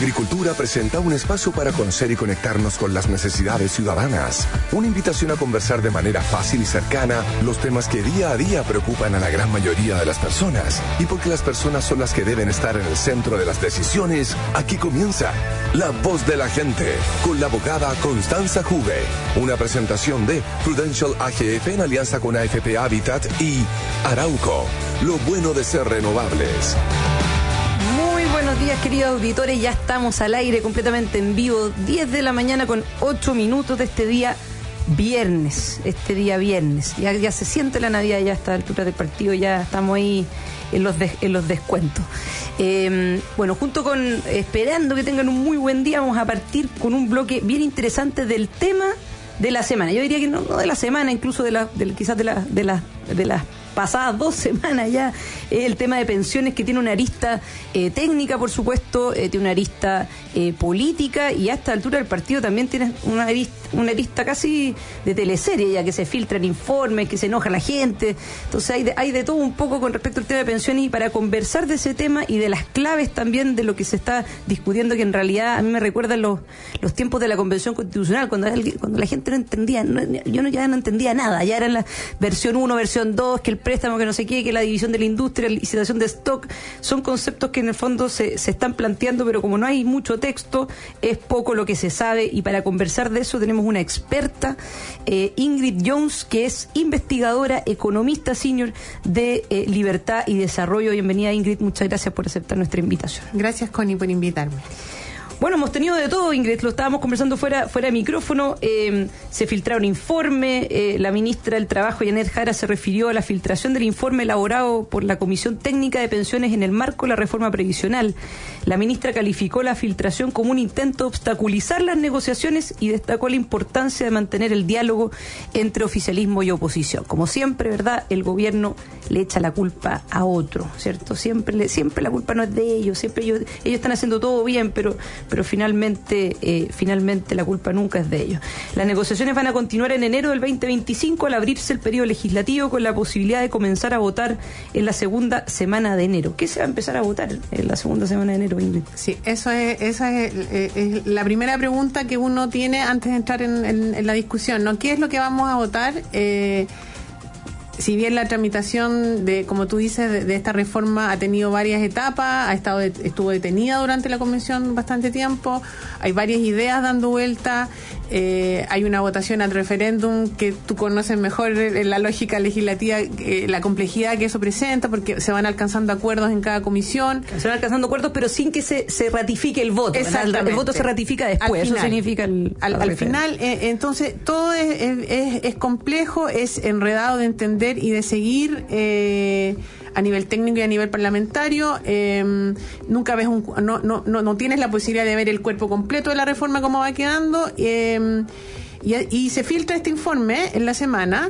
Agricultura presenta un espacio para conocer y conectarnos con las necesidades ciudadanas. Una invitación a conversar de manera fácil y cercana los temas que día a día preocupan a la gran mayoría de las personas. Y porque las personas son las que deben estar en el centro de las decisiones, aquí comienza La Voz de la Gente, con la abogada Constanza Juve. Una presentación de Prudential AGF en alianza con AFP Habitat y Arauco, lo bueno de ser renovables. Buenos días, queridos auditores, ya estamos al aire completamente en vivo, 10 de la mañana con 8 minutos de este día viernes, ya se siente la Navidad, ya a esta altura del partido, ya estamos ahí en los descuentos. Bueno, junto con, esperando que tengan un muy buen día, vamos a partir con un bloque bien interesante del tema de la semana. Yo diría que no de la semana, incluso quizás de las pasadas 2 semanas ya, el tema de pensiones, que tiene una arista técnica, por supuesto, tiene una arista política, y a esta altura del partido también tiene una arista casi de teleserie, ya que se filtran informes, que se enoja la gente. Entonces hay de todo un poco con respecto al tema de pensiones, y para conversar de ese tema y de las claves también de lo que se está discutiendo, que en realidad a mí me recuerdan los tiempos de la Convención Constitucional, cuando la gente no entendía, ya no entendía nada, ya era la versión 1, versión 2, que el préstamo, que no sé qué, que la división de la industria, la licitación de stock, son conceptos que en el fondo se están planteando, pero como no hay mucho texto, es poco lo que se sabe. Y para conversar de eso tenemos una experta, Ingrid Jones, que es investigadora, economista senior de Libertad y Desarrollo. Bienvenida, Ingrid, muchas gracias por aceptar nuestra invitación. Gracias, Connie, por invitarme. Bueno, hemos tenido de todo, Ingrid, lo estábamos conversando fuera de micrófono, se filtraron informes, la ministra del Trabajo, Yanet Jara, se refirió a la filtración del informe elaborado por la Comisión Técnica de Pensiones en el marco de la reforma previsional. La ministra calificó la filtración como un intento de obstaculizar las negociaciones y destacó la importancia de mantener el diálogo entre oficialismo y oposición. Como siempre, ¿verdad?, el gobierno le echa la culpa a otro, ¿cierto? Siempre la culpa no es de ellos, siempre ellos están haciendo todo bien, pero finalmente la culpa nunca es de ellos. Las negociaciones van a continuar en enero del 2025 al abrirse el periodo legislativo, con la posibilidad de comenzar a votar en la segunda semana de enero. ¿Qué se va a empezar a votar en la segunda semana de enero, Ingrid? Sí, esa es la primera pregunta que uno tiene antes de entrar en la discusión, ¿no? ¿Qué es lo que vamos a votar? Si bien la tramitación como tú dices, de esta reforma ha tenido varias etapas, estuvo detenida durante la convención bastante tiempo, hay varias ideas dando vuelta, hay una votación al referéndum que tú conoces mejor la lógica legislativa, la complejidad que eso presenta, porque se van alcanzando acuerdos en cada comisión. Se van alcanzando acuerdos, pero sin que se ratifique el voto. El voto se ratifica después, eso significa al final. Entonces, todo es complejo, es enredado de entender y de seguir a nivel técnico y a nivel parlamentario. Nunca ves no tienes la posibilidad de ver el cuerpo completo de la reforma, cómo va quedando, y se filtra este informe en la semana,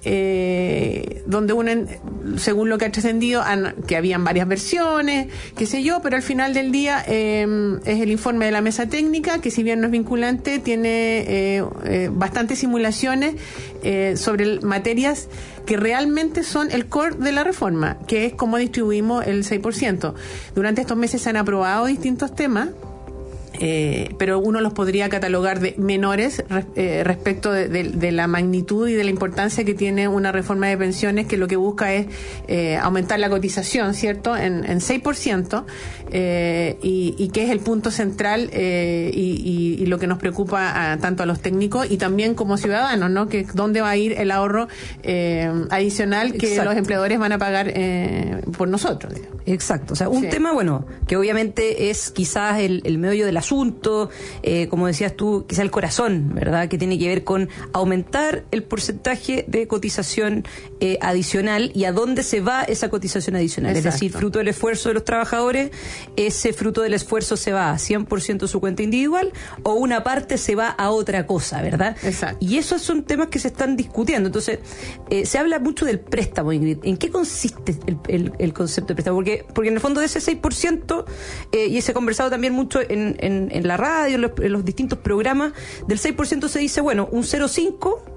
donde según lo que ha trascendido, que habían varias versiones, qué sé yo, pero al final del día es el informe de la mesa técnica, que si bien no es vinculante, tiene bastantes simulaciones sobre materias que realmente son el core de la reforma, que es cómo distribuimos el 6%. Durante estos meses se han aprobado distintos temas, pero uno los podría catalogar de menores respecto de la magnitud y de la importancia que tiene una reforma de pensiones, que lo que busca es aumentar la cotización, ¿cierto?, en 6%, y que es el punto central y lo que nos preocupa tanto a los técnicos y también como ciudadanos, ¿no?, que dónde va a ir el ahorro adicional que Exacto. los empleadores van a pagar por nosotros, digamos. Exacto, o sea, un tema, bueno, que obviamente es quizás el meollo del asunto, como decías tú, quizás el corazón, ¿verdad?, que tiene que ver con aumentar el porcentaje de cotización adicional, y a dónde se va esa cotización adicional. Exacto. Es decir, fruto del esfuerzo de los trabajadores, ese fruto del esfuerzo se va a 100% de su cuenta individual, o una parte se va a otra cosa, ¿verdad? Exacto. Y esos son temas que se están discutiendo. Entonces, se habla mucho del préstamo, Ingrid. ¿En qué consiste el concepto de préstamo? Porque en el fondo de ese 6%, y se ha conversado también mucho en la radio, en los distintos programas, del 6% se dice, bueno, un 0,5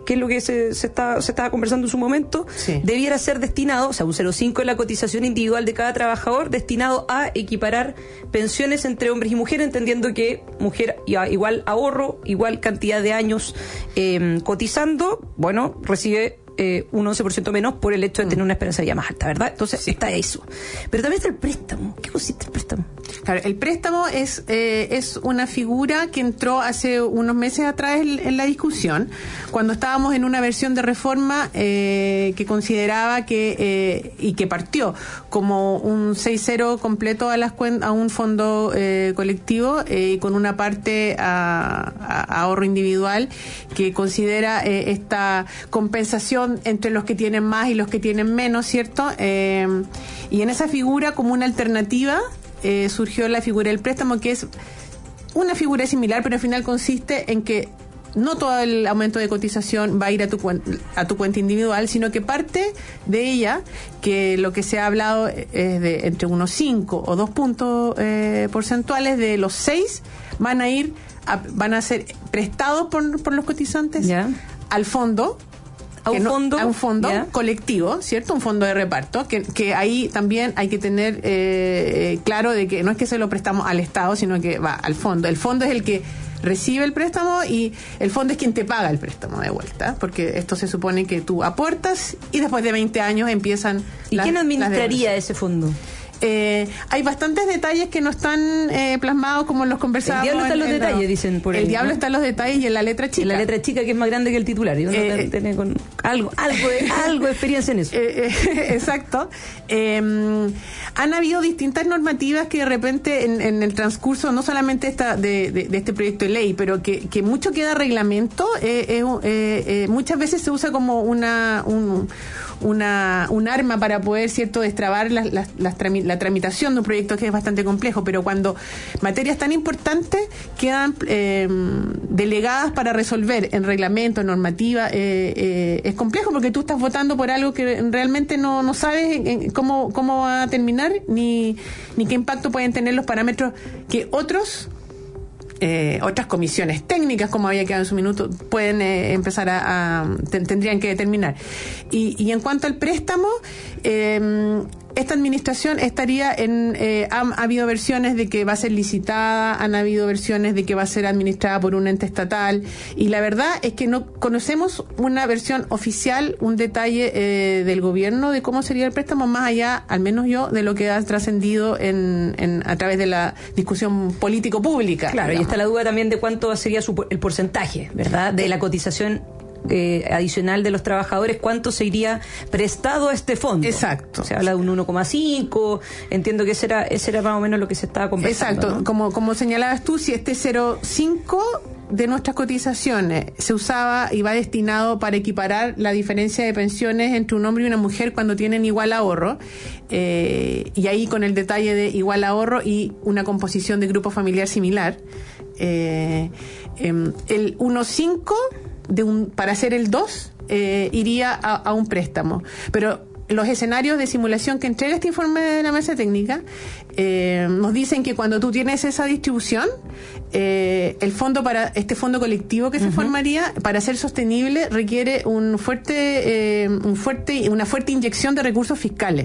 que es lo que se estaba conversando en su momento, sí, debiera ser destinado, o sea, un 0,5 en la cotización individual de cada trabajador, destinado a equiparar pensiones entre hombres y mujeres, entendiendo que mujer igual ahorro, igual cantidad de años cotizando, bueno, recibe un 11% menos por el hecho de tener una esperanza de vida más alta, ¿verdad? Entonces sí, está eso. Pero también está el préstamo. ¿Qué consiste el préstamo? Claro, el préstamo es una figura que entró hace unos meses atrás en la discusión, cuando estábamos en una versión de reforma que consideraba que y que partió como un 6-0 completo a un fondo colectivo con una parte a ahorro individual que considera esta compensación entre los que tienen más y los que tienen menos, ¿cierto? Y en esa figura, como una alternativa, surgió la figura del préstamo, que es una figura similar, pero al final consiste en que no todo el aumento de cotización va a ir a tu cuenta individual, sino que parte de ella, que lo que se ha hablado es de entre unos 5 o 2 puntos porcentuales, de los 6 van a ser prestados por los cotizantes, ¿ya?, al fondo. A un fondo ¿ya?, colectivo, ¿cierto? Un fondo de reparto, que ahí también hay que tener claro de que no es que se lo prestamos al Estado, sino que va al fondo. El fondo es el que recibe el préstamo y el fondo es quien te paga el préstamo de vuelta, porque esto se supone que tú aportas y después de 20 años empiezan. ¿Y quién administraría ese fondo? Hay bastantes detalles que no están plasmados como los conversábamos. El diablo está en los detalles, dicen por ahí. El diablo está en los detalles y en la letra chica. En la letra chica, que es más grande que el titular. Y uno tiene con algo de experiencia en eso. Exacto. Han habido distintas normativas que de repente en el transcurso, no solamente de este proyecto de ley, pero que mucho queda reglamento, muchas veces se usa como un arma para poder, ¿cierto?, destrabar la tramitación de un proyecto que es bastante complejo, pero cuando materias tan importantes quedan delegadas para resolver en reglamento, en normativa, es complejo porque tú estás votando por algo que realmente no sabes cómo va a terminar ni qué impacto pueden tener los parámetros que otras comisiones técnicas, como había quedado en su minuto, pueden empezar tendrían que determinar. Y en cuanto al préstamo, esta administración estaría ha habido versiones de que va a ser licitada, han habido versiones de que va a ser administrada por un ente estatal, y la verdad es que no conocemos una versión oficial, un detalle del gobierno de cómo sería el préstamo, más allá, al menos yo, de lo que ha trascendido a través de la discusión político-pública. Claro, digamos. Y está la duda también de cuánto sería el porcentaje, ¿verdad?, de la cotización adicional de los trabajadores, cuánto se iría prestado a este fondo. Exacto. Se habla de un 1,5, entiendo que ese era más o menos lo que se estaba conversando. Exacto, ¿no? Como señalabas tú, si este 0,5 de nuestras cotizaciones se usaba y va destinado para equiparar la diferencia de pensiones entre un hombre y una mujer cuando tienen igual ahorro, y ahí con el detalle de igual ahorro y una composición de grupo familiar similar, el 1,5 para hacer el 2 iría a un préstamo. Pero los escenarios de simulación que entrega este informe de la mesa técnica nos dicen que cuando tú tienes esa distribución, el fondo para este fondo colectivo que se formaría, para ser sostenible, requiere una fuerte inyección de recursos fiscales.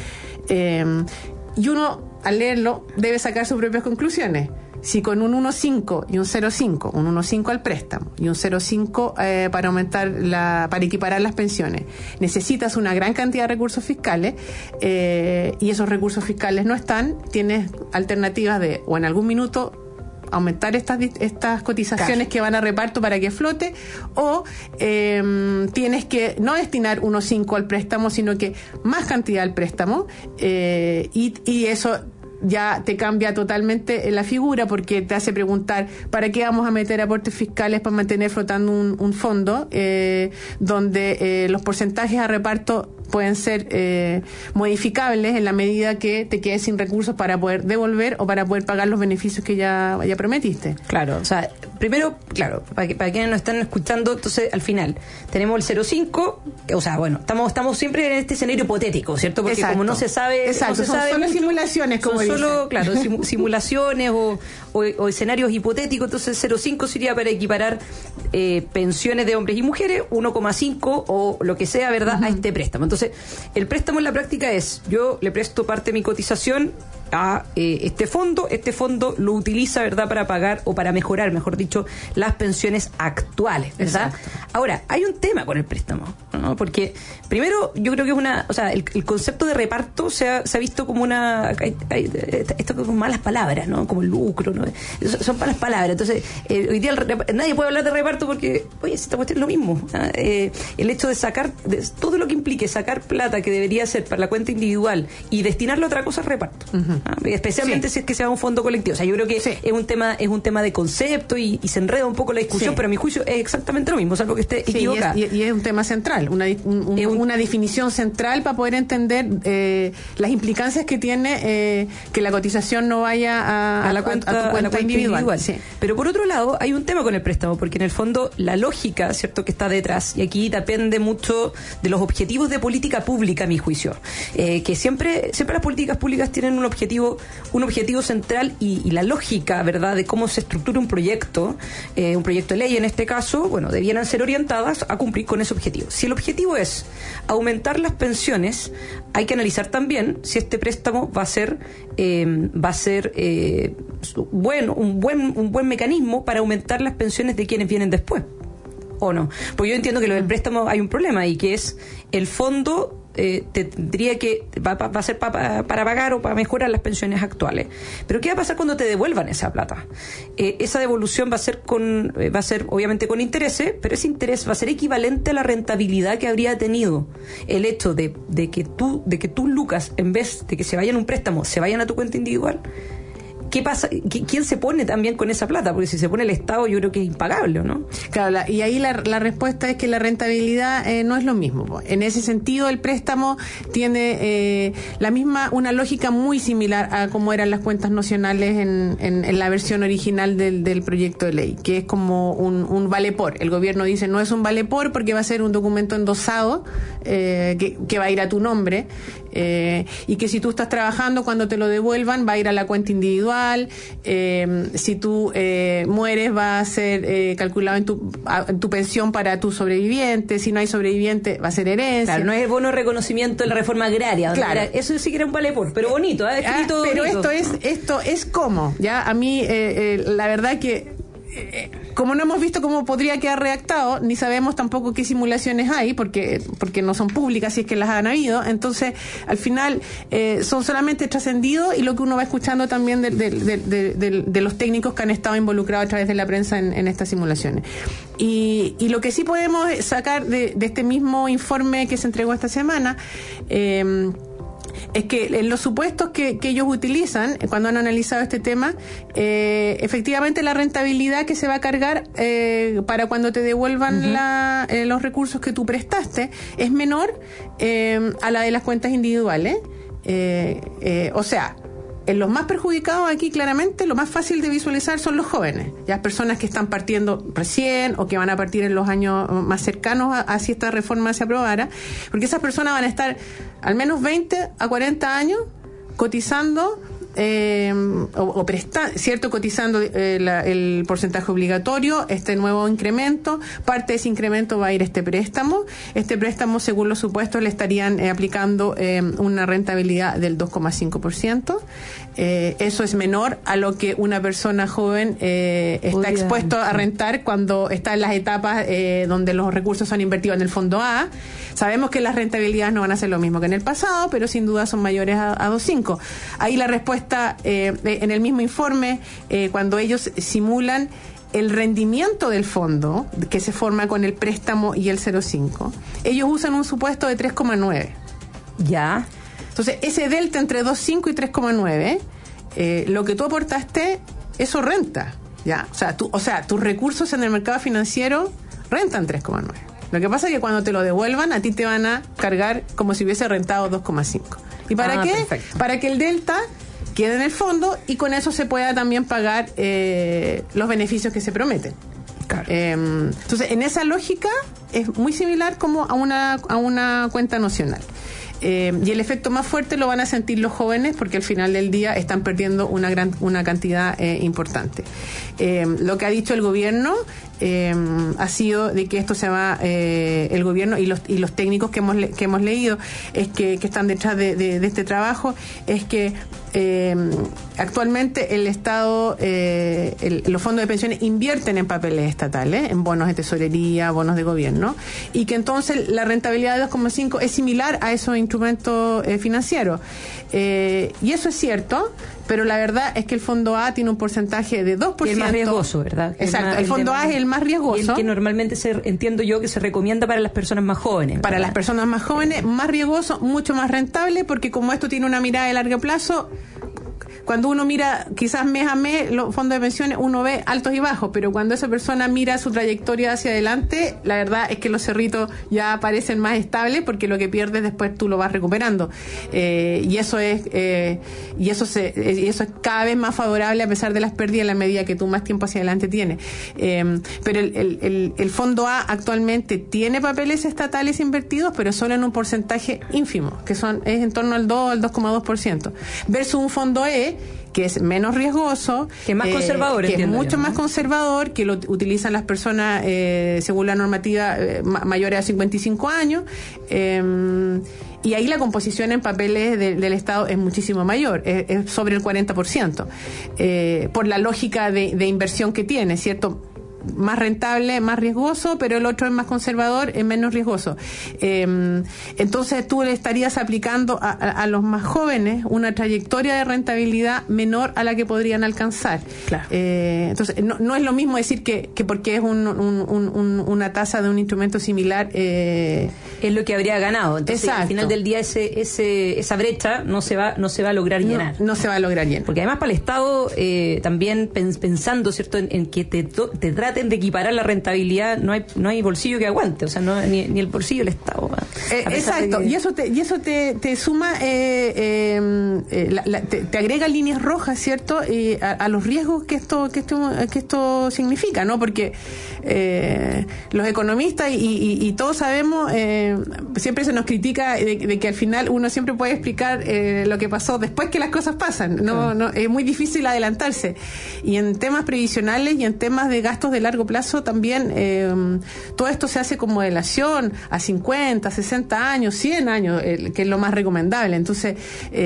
Y uno, al leerlo, debe sacar sus propias conclusiones. Si con un 1,5 y un 0,5, un 1,5 al préstamo y un 0,5 para equiparar las pensiones, necesitas una gran cantidad de recursos fiscales, y esos recursos fiscales no están, tienes alternativas de, o en algún minuto, aumentar estas cotizaciones, claro, que van a reparto para que flote, o tienes que no destinar 1,5 al préstamo, sino que más cantidad al préstamo, y eso ya te cambia totalmente la figura, porque te hace preguntar ¿para qué vamos a meter aportes fiscales para mantener flotando un fondo donde los porcentajes a reparto pueden ser modificables en la medida que te quedes sin recursos para poder devolver o para poder pagar los beneficios que ya prometiste. Claro, o sea, primero, claro, para quienes nos están escuchando, entonces al final tenemos el 0,5, o sea, bueno, estamos siempre en este escenario hipotético, ¿cierto? Porque como no se sabe, exacto, no se son sabe solo mucho, simulaciones, como son solo, dicen. claro, simulaciones o escenarios hipotéticos, entonces 0,5 sería para equiparar pensiones de hombres y mujeres, 1,5 o lo que sea, ¿verdad?, a este préstamo. Entonces, el préstamo en la práctica es, yo le presto parte de mi cotización a este fondo lo utiliza, ¿verdad?, para pagar o para mejorar, mejor dicho, las pensiones actuales, ¿verdad? Exacto. Ahora, hay un tema con el préstamo, ¿no? Porque primero, yo creo que es el concepto de reparto se ha visto como esto con malas palabras, ¿no? Como lucro, ¿no? Son malas palabras. Entonces, hoy día nadie puede hablar de reparto porque, oye, esta cuestión es lo mismo, ¿ah? El hecho de sacar todo lo que implique sacar plata que debería ser para la cuenta individual y destinarlo a otra cosa es reparto. Uh-huh. Especialmente si es que sea un fondo colectivo. O sea, yo creo que es un tema de concepto y se enreda un poco la discusión, pero a mi juicio es exactamente lo mismo, salvo que esté equivocada. Y es un tema central, una definición central para poder entender las implicancias que tiene que la cotización no vaya a tu cuenta individual. Sí. Pero por otro lado, hay un tema con el préstamo, porque en el fondo la lógica, ¿cierto?, que está detrás, y aquí depende mucho de los objetivos de política pública, a mi juicio, que siempre las políticas públicas tienen un objetivo central y la lógica, ¿verdad?, de cómo se estructura un proyecto de ley en este caso, bueno, debieran ser orientadas a cumplir con ese objetivo. Si el objetivo es aumentar las pensiones, hay que analizar también si este préstamo va a ser bueno, un buen mecanismo para aumentar las pensiones de quienes vienen después, ¿o no? Porque yo entiendo que lo del préstamo hay un problema, y que es el fondo tendría que va a ser para pagar o para mejorar las pensiones actuales. Pero ¿qué va a pasar cuando te devuelvan esa plata? Esa devolución va a ser obviamente con intereses, pero ese interés va a ser equivalente a la rentabilidad que habría tenido el hecho de que tus lucas, en vez de que se vayan a un préstamo, se vayan a tu cuenta individual. ¿Qué pasa? ¿Quién se pone también con esa plata? Porque si se pone el Estado, yo creo que es impagable, ¿no? Claro, y ahí la respuesta es que la rentabilidad no es lo mismo. En ese sentido, el préstamo tiene una lógica muy similar a cómo eran las cuentas nocionales en la versión original del proyecto de ley, que es como un vale por. El gobierno dice, no es un vale por porque va a ser un documento endosado que va a ir a tu nombre, y que si tú estás trabajando, cuando te lo devuelvan, va a ir a la cuenta individual. Si tú mueres, va a ser calculado en tu pensión para tu sobreviviente. Si no hay sobreviviente, va a ser herencia. Claro, no es el bono de reconocimiento de la reforma agraria. Claro. Eso sí que era un vale por, pero bonito, escrito pero bonito. esto es como, ya a mí la verdad que como no hemos visto cómo podría quedar redactado, ni sabemos tampoco qué simulaciones hay, porque no son públicas, si es que las han habido, entonces al final son solamente trascendidos, y lo que uno va escuchando también de los técnicos que han estado involucrados a través de la prensa en estas simulaciones. Y lo que sí podemos sacar de este mismo informe que se entregó esta semana, es que en los supuestos que ellos utilizan cuando han analizado este tema, efectivamente la rentabilidad que se va a cargar para cuando te devuelvan los recursos que tú prestaste es menor a la de las cuentas individuales. O sea, en los más perjudicados aquí, claramente, lo más fácil de visualizar son los jóvenes, ya personas que están partiendo recién o que van a partir en los años más cercanos a si esta reforma se aprobara, porque esas personas van a estar al menos 20 a 40 años cotizando cotizando el porcentaje obligatorio, este nuevo incremento. Parte de ese incremento va a ir a este préstamo. Este préstamo, según los supuestos, le estarían aplicando una rentabilidad del 2,5%. Eso es menor a lo que una persona joven está expuesto a rentar cuando está en las etapas donde los recursos son invertidos en el fondo A. Sabemos que las rentabilidades no van a ser lo mismo que en el pasado, pero sin duda son mayores a 2,5. Ahí la respuesta en el mismo informe, cuando ellos simulan el rendimiento del fondo que se forma con el préstamo y el 0,5, ellos usan un supuesto de 3,9. Ya. Entonces, ese delta entre 2,5 y 3,9, lo que tú aportaste, eso renta. ¿Ya? O sea, tus recursos en el mercado financiero rentan 3,9. Lo que pasa es que cuando te lo devuelvan, a ti te van a cargar como si hubiese rentado 2,5. ¿Y para qué? Perfecto. Para que el delta quede en el fondo y con eso se pueda también pagar los beneficios que se prometen. Claro. Entonces, en esa lógica es muy similar como a una cuenta nocional. Y el efecto más fuerte lo van a sentir los jóvenes porque al final del día están perdiendo una cantidad importante. Lo que ha dicho el gobierno ha sido de que esto se va, el gobierno y los técnicos que hemos leído es que están detrás de este trabajo, es que actualmente el Estado, los fondos de pensiones invierten en papeles estatales, en bonos de tesorería, bonos de gobierno, y que entonces la rentabilidad de 2,5 es similar a esos instrumentos financieros. Y eso es cierto, pero la verdad es que el Fondo A tiene un porcentaje de 2%. Y el más riesgoso, ¿verdad? Exacto, el Fondo A es el más riesgoso. Y el que normalmente entiendo yo que se recomienda para las personas más jóvenes, ¿verdad? Para las personas más jóvenes, más riesgoso, mucho más rentable, porque como esto tiene una mirada de largo plazo, cuando uno mira quizás mes a mes los fondos de pensiones, uno ve altos y bajos, pero cuando esa persona mira su trayectoria hacia adelante, la verdad es que los cerritos ya parecen más estables porque lo que pierdes después tú lo vas recuperando. Y eso es cada vez más favorable a pesar de las pérdidas en la medida que tú más tiempo hacia adelante tienes. Pero el Fondo A actualmente tiene papeles estatales invertidos, pero solo en un porcentaje ínfimo, que es en torno al 2 al 2,2%, versus un Fondo E que es menos riesgoso, que es más conservador, que es mucho yo, ¿no? más conservador, que lo utilizan las personas según la normativa mayores a 55 años, y ahí la composición en papeles del Estado es muchísimo mayor, es sobre el 40%, por la lógica de inversión que tiene, ¿cierto? Más rentable, más riesgoso, pero el otro es más conservador, es menos riesgoso. Entonces tú le estarías aplicando a los más jóvenes una trayectoria de rentabilidad menor a la que podrían alcanzar. Claro. Entonces no es lo mismo decir que porque es una tasa de un instrumento similar es lo que habría ganado. Entonces, exacto. Al final del día esa brecha no se va a lograr llenar. No se va a lograr llenar. Porque además para el Estado también pensando, ¿cierto?, en que te traten de equiparar la rentabilidad, no hay bolsillo que aguante, o sea, ni el bolsillo del Estado. Exacto, y eso te suma, te agrega líneas rojas, ¿cierto? A los riesgos que esto significa, ¿no? Porque los economistas y todos sabemos, siempre se nos critica de que al final uno siempre puede explicar lo que pasó después que las cosas pasan. No, es muy difícil adelantarse. Y en temas previsionales y en temas de gastos de largo plazo también, todo esto se hace con modelación a 50, 60 años, 100 años, que es lo más recomendable. Entonces,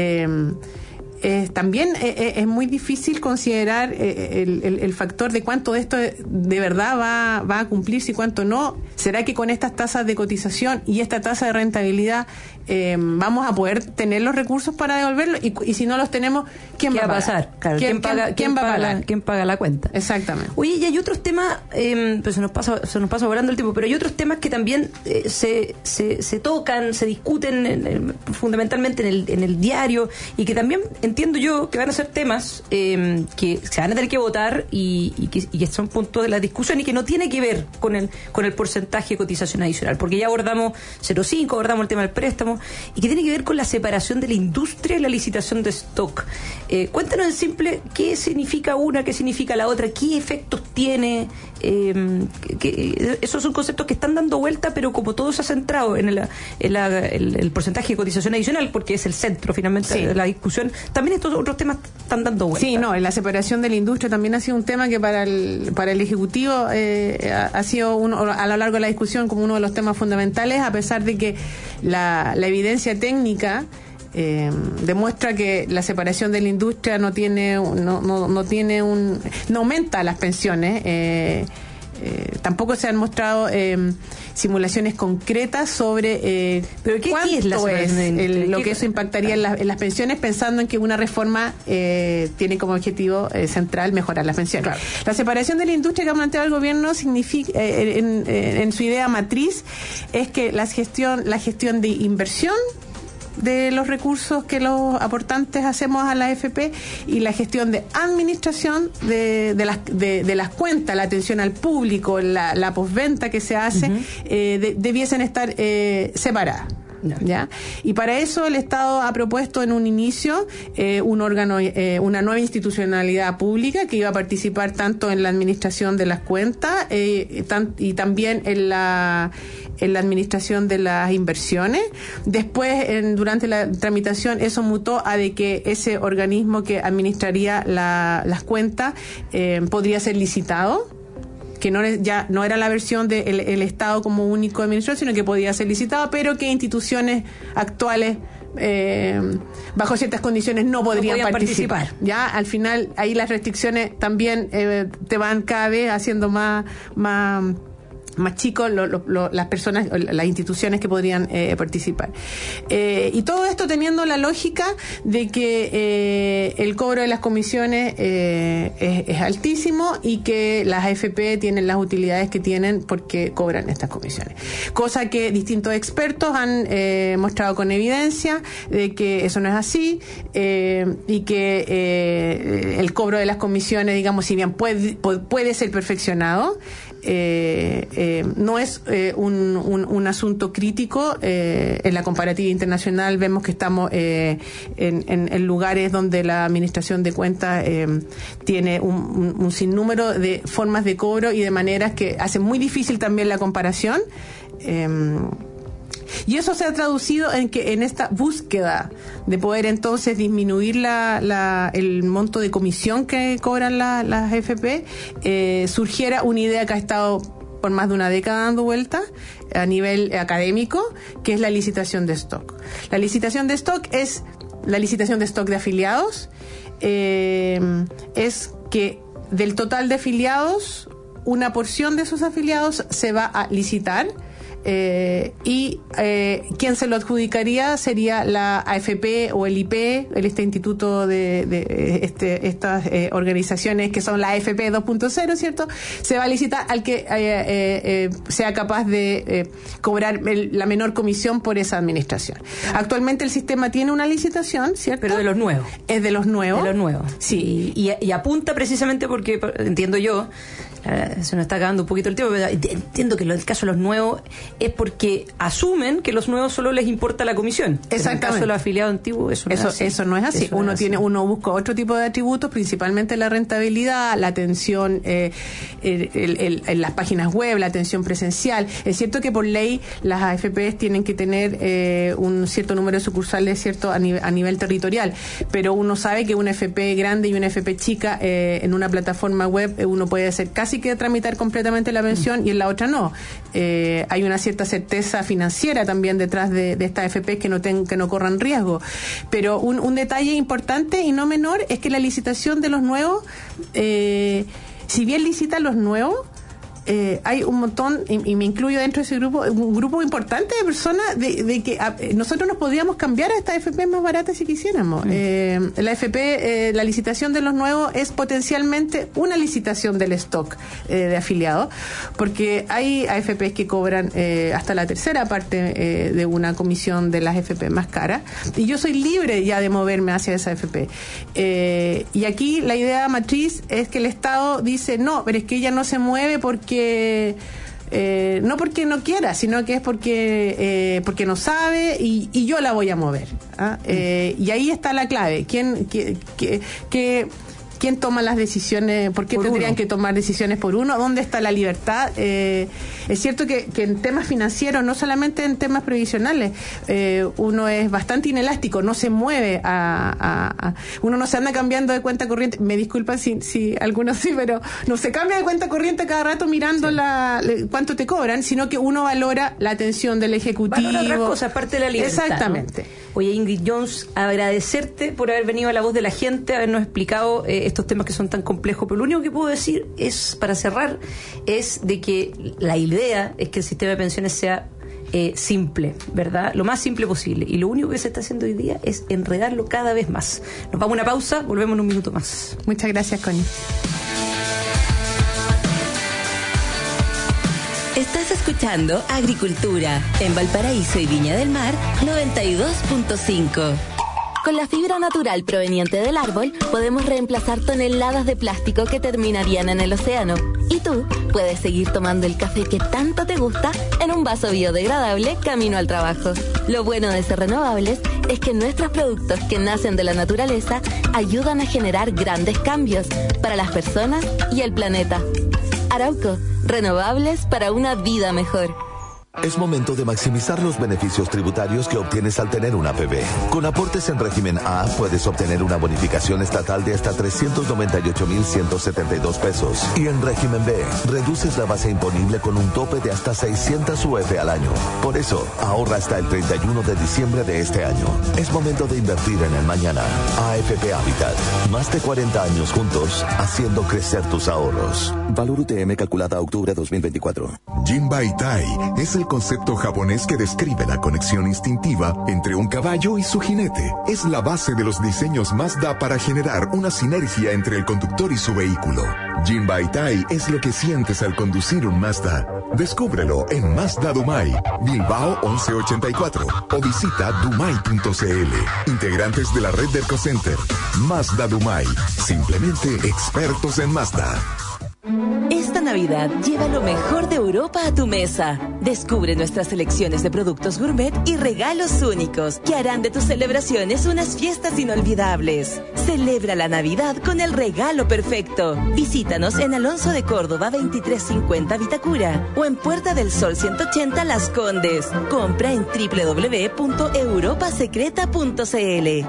también es muy difícil considerar el factor de cuánto de esto de verdad va a cumplirse y cuánto no. ¿Será que con estas tasas de cotización y esta tasa de rentabilidad vamos a poder tener los recursos para devolverlo? Y si no los tenemos, ¿quién va a pasar? Claro, ¿quién paga la cuenta? Exactamente. Oye, y hay otros temas, pues se nos pasa volando el tiempo, pero hay otros temas que también se tocan, se discuten fundamentalmente en el diario, y que también entiendo yo que van a ser temas que se van a tener que votar y que son puntos de la discusión y que no tiene que ver con el porcentaje de cotización adicional, porque ya abordamos 0,5, abordamos el tema del préstamo, y que tiene que ver con la separación de la industria y la licitación de stock. Cuéntanos en simple qué significa una, qué significa la otra, qué efectos tiene. Esos son conceptos que están dando vuelta, pero como todo se ha centrado en el porcentaje de cotización adicional, porque es el centro finalmente de la discusión, también estos otros temas están dando vuelta. Sí, no, la separación de la industria también ha sido un tema que para el Ejecutivo ha sido a lo largo de la discusión como uno de los temas fundamentales, a pesar de que la evidencia técnica demuestra que la separación de la industria no aumenta las pensiones. Tampoco se han mostrado simulaciones concretas sobre cuánto es lo que eso impactaría en las pensiones, pensando en que una reforma tiene como objetivo central mejorar las pensiones. Claro. La separación de la industria que ha planteado el gobierno significa, en su idea matriz, es que la gestión de inversión de los recursos que los aportantes hacemos a la AFP y la gestión de administración de las cuentas, la atención al público, la postventa que se hace, debiesen estar separadas. No. ¿Ya? Y para eso el Estado ha propuesto en un inicio un órgano, una nueva institucionalidad pública que iba a participar tanto en la administración de las cuentas y también en la administración de las inversiones. Después, durante la tramitación, eso mutó a de que ese organismo que administraría las cuentas podría ser licitado, que ya no era la versión del Estado como único administrador, sino que podía ser licitado, pero que instituciones actuales bajo ciertas condiciones no podrían participar. Ya al final ahí las restricciones también te van cada vez haciendo más chicos las personas, las instituciones que podrían participar. Y todo esto teniendo la lógica de que el cobro de las comisiones es altísimo y que las AFP tienen las utilidades que tienen porque cobran estas comisiones. Cosa que distintos expertos han mostrado con evidencia de que eso no es así y que el cobro de las comisiones, digamos, si bien puede ser perfeccionado, no es un asunto crítico. En la comparativa internacional vemos que estamos en lugares donde la administración de cuentas tiene un sinnúmero de formas de cobro y de maneras que hacen muy difícil también la comparación. Y eso se ha traducido en que en esta búsqueda de poder entonces disminuir el monto de comisión que cobran las FP, surgiera una idea que ha estado por más de una década dando vueltas a nivel académico, que es la licitación de stock. La licitación de stock es la licitación de stock de afiliados, es que del total de afiliados, una porción de esos afiliados se va a licitar. Y quien se lo adjudicaría sería la AFP o el IP, este instituto de estas organizaciones que son la AFP 2.0, ¿cierto? Se va a licitar al que sea capaz de cobrar la menor comisión por esa administración. Actualmente el sistema tiene una licitación, ¿cierto? Pero de los nuevos. Es de los nuevos. De los nuevos. Sí. Y apunta precisamente porque, entiendo yo, se nos está acabando un poquito el tiempo, pero entiendo que el caso de los nuevos es porque asumen que los nuevos solo les importa la comisión. Exactamente. En el caso de los afiliados antiguos, eso no es así. Uno busca otro tipo de atributos, principalmente la rentabilidad, la atención en las páginas web, la atención presencial. Es cierto que por ley las AFPs tienen que tener un cierto número de sucursales, cierto, a nivel territorial, pero uno sabe que una FP grande y una FP chica en una plataforma web uno puede hacer casi que tramitar completamente la pensión y en la otra no. Hay una cierta certeza financiera también detrás de estas AFP que no corran riesgo. Pero un detalle importante y no menor es que la licitación de los nuevos, si bien licitan los nuevos, hay un montón, y me incluyo dentro de ese grupo, un grupo importante de personas de que nosotros nos podríamos cambiar a estas FP más baratas si quisiéramos. La FP, la licitación de los nuevos es potencialmente una licitación del stock de afiliados, porque hay AFPs que cobran hasta la tercera parte de una comisión de las FP más caras, y yo soy libre ya de moverme hacia esa FP. Y aquí la idea matriz es que el Estado dice, no, pero es que ella no se mueve porque no porque no quiera, sino que es porque no sabe y yo la voy a mover. Y ahí está la clave. ¿Quién toma las decisiones? ¿Por qué tendrían que tomar decisiones por uno? ¿Dónde está la libertad? Es cierto que en temas financieros, no solamente en temas previsionales, uno es bastante inelástico, no se mueve uno no se anda cambiando de cuenta corriente. Me disculpan si algunos sí, pero no se cambia de cuenta corriente cada rato mirando cuánto te cobran, sino que uno valora la atención del ejecutivo. Valora otras cosas, aparte de la libertad. Exactamente. ¿No? Oye, Ingrid Jones, agradecerte por haber venido a La Voz de la Gente, habernos explicado estos temas que son tan complejos, pero lo único que puedo decir es, para cerrar, es de que la idea es que el sistema de pensiones sea simple, ¿verdad? Lo más simple posible. Y lo único que se está haciendo hoy día es enredarlo cada vez más. Nos vamos a una pausa, volvemos en un minuto más. Muchas gracias, Connie. Estás escuchando Agricultura en Valparaíso y Viña del Mar 92.5. Con la fibra natural proveniente del árbol, podemos reemplazar toneladas de plástico que terminarían en el océano. Y tú puedes seguir tomando el café que tanto te gusta en un vaso biodegradable camino al trabajo. Lo bueno de ser renovables es que nuestros productos que nacen de la naturaleza ayudan a generar grandes cambios para las personas y el planeta. Arauco, renovables para una vida mejor. Es momento de maximizar los beneficios tributarios que obtienes al tener una APB. Con aportes en régimen A puedes obtener una bonificación estatal de hasta 398,172 pesos. Y en régimen B, reduces la base imponible con un tope de hasta 600 UF al año. Por eso, ahorra hasta el 31 de diciembre de este año. Es momento de invertir en el mañana. AFP Habitat. Más de 40 años juntos, haciendo crecer tus ahorros. Valor UTM calculada a octubre 2024. Jinbaitai es el concepto japonés que describe la conexión instintiva entre un caballo y su jinete. Es la base de los diseños Mazda para generar una sinergia entre el conductor y su vehículo. Jinbaitai es lo que sientes al conducir un Mazda. Descúbrelo en Mazda Dumai, Bilbao 1184 o visita dumai.cl. Integrantes de la red de EcoCenter. Mazda Dumai, simplemente expertos en Mazda. Esta Navidad lleva lo mejor de Europa a tu mesa. Descubre nuestras selecciones de productos gourmet y regalos únicos que harán de tus celebraciones unas fiestas inolvidables. Celebra la Navidad con el regalo perfecto. Visítanos en Alonso de Córdoba 2350 Vitacura o en Puerta del Sol 180 Las Condes. Compra en www.europasecreta.cl.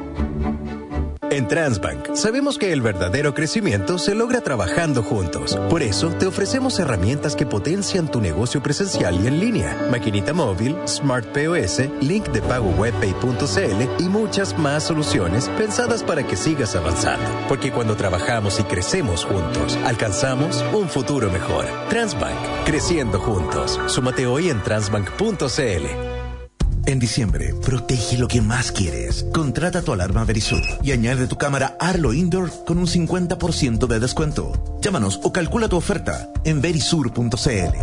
En Transbank, sabemos que el verdadero crecimiento se logra trabajando juntos. Por eso, te ofrecemos herramientas que potencian tu negocio presencial y en línea. Maquinita móvil, Smart POS, link de pago webpay.cl y muchas más soluciones pensadas para que sigas avanzando. Porque cuando trabajamos y crecemos juntos, alcanzamos un futuro mejor. Transbank, creciendo juntos. Súmate hoy en transbank.cl. En diciembre, protege lo que más quieres. Contrata tu alarma Verisur y añade tu cámara Arlo Indoor con un 50% de descuento. Llámanos o calcula tu oferta en verisur.cl.